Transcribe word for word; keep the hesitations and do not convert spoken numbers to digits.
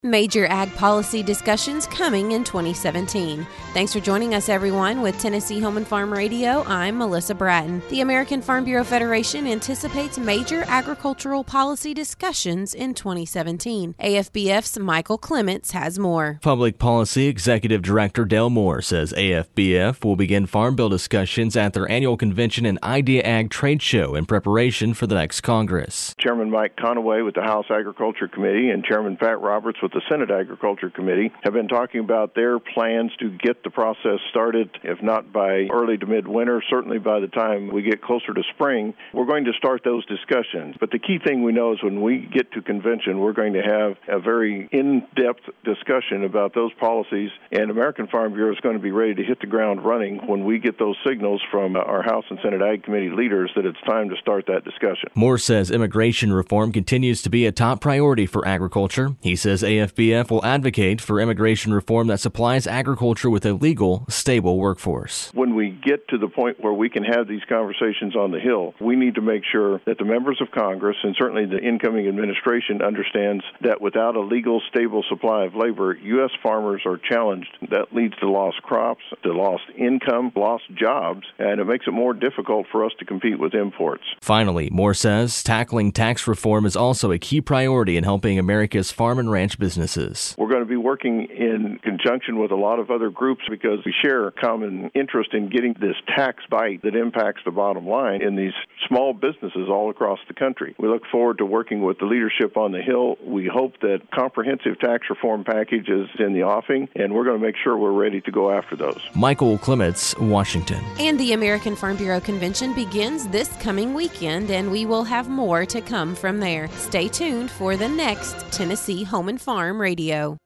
Major ag policy discussions coming in twenty seventeen. Thanks for joining us, everyone. With Tennessee Home and Farm Radio, I'm Melissa Bratton. The American Farm Bureau Federation anticipates major agricultural policy discussions in twenty seventeen. A F B F's Michael Clements has more. Public Policy Executive Director Dale Moore says A F B F will begin farm bill discussions at their annual convention and Idea Ag trade show in preparation for the next Congress. Chairman Mike Conaway with the House Agriculture Committee and Chairman Pat Roberts with the Senate Agriculture Committee have been talking about their plans to get the process started, if not by early to midwinter, certainly by the time we get closer to spring. We're going to start those discussions. But the key thing we know is when we get to convention, we're going to have a very in-depth discussion about those policies, and American Farm Bureau is going to be ready to hit the ground running when we get those signals from our House and Senate Ag Committee leaders that it's time to start that discussion. Moore says immigration reform continues to be a top priority for agriculture. He says A F B F will advocate for immigration reform that supplies agriculture with a legal, stable workforce. When we get to the point where we can have these conversations on the Hill, we need to make sure that the members of Congress and certainly the incoming administration understands that without a legal, stable supply of labor, U S farmers are challenged. That leads to lost crops, to lost income, lost jobs, and it makes it more difficult for us to compete with imports. Finally, Moore says tackling tax reform is also a key priority in helping America's farm and ranch businesses. We're going to be working in conjunction with a lot of other groups because we share a common interest in getting this tax bite that impacts the bottom line in these small businesses all across the country. We look forward to working with the leadership on the Hill. We hope that comprehensive tax reform package is in the offing, and we're going to make sure we're ready to go after those. Michael Clements, Washington. And the American Farm Bureau Convention begins this coming weekend, and we will have more to come from there. Stay tuned for the next Tennessee Home and Farm Radio.